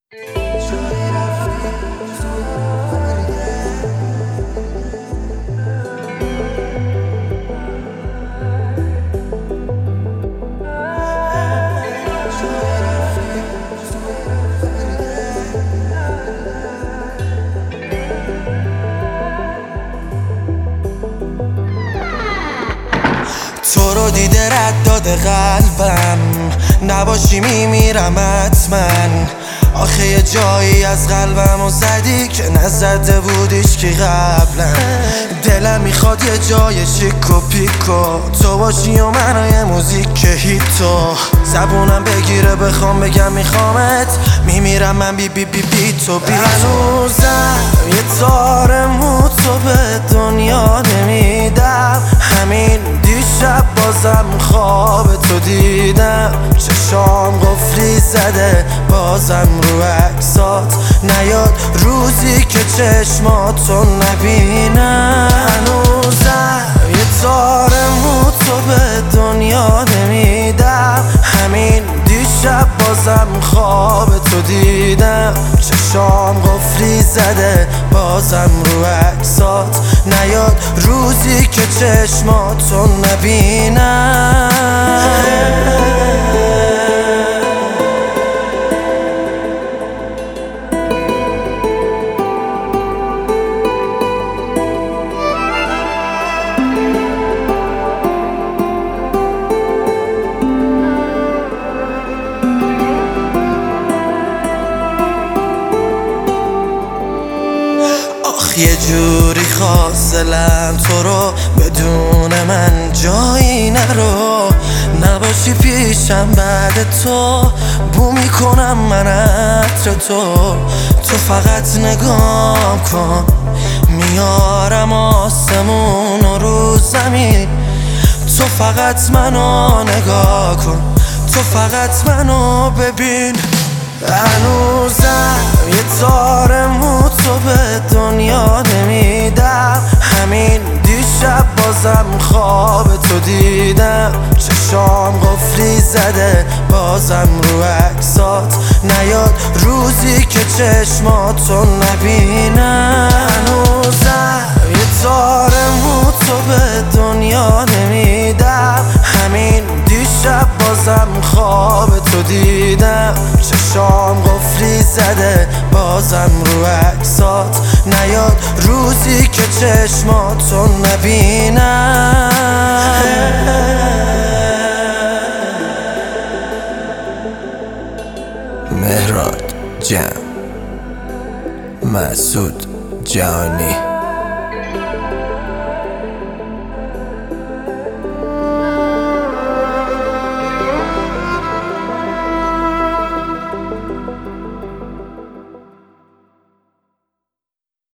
تو رو دیده رد داده قلبم، نباشی میمیرم حتما. آخه یه جایی از قلبمو زدی که نزده بودیش که قبلا. دلم میخواد یه جای شیک و پیکو تو باشی و منو یه موزیک هیتو زبونم بگیره بخوام بگم میخوامت، میمیرم من بی بی بی بی تو بی. هنوزم یه تار مو تو به دنیا نمیدم، همین دیشب بازم خواب تو دیدم. چشام قفلی زده بازم رو عکسات نیاد روزی که چشماتو نبینم. هنوزم یه تار مو تو به دنیا نمیدم، همین دیشب بازم خواب تو دیدم. چشام قفلی زده بازم رو عکسات نیاد روزی که چشماتو نبینم. یه جوری خواست دلم تو رو بدون من جایی نرو، نباشی پیشم بعد تو بو میکنم من عطر تو فقط نگاه کن میارم آسمون و رو زمین. تو فقط منو نگاه کن، تو فقط منو ببین. هنوزم یه تار مو تو به دنیا نمیدم، همین دیشب بازم خواب تو دیدم. چشام قفلی زده بازم رو عکسات نیاد روزی که چشماتو نبینم. هنوزم یه تار مو تو به دنیا نمیدم، همین دیشب بازم خواب تو دیدم. چشام قفلی زده بازم رو عکسات نیاد روزی که چشماتو نبینم. مهراد جمع، مسعود جهانی.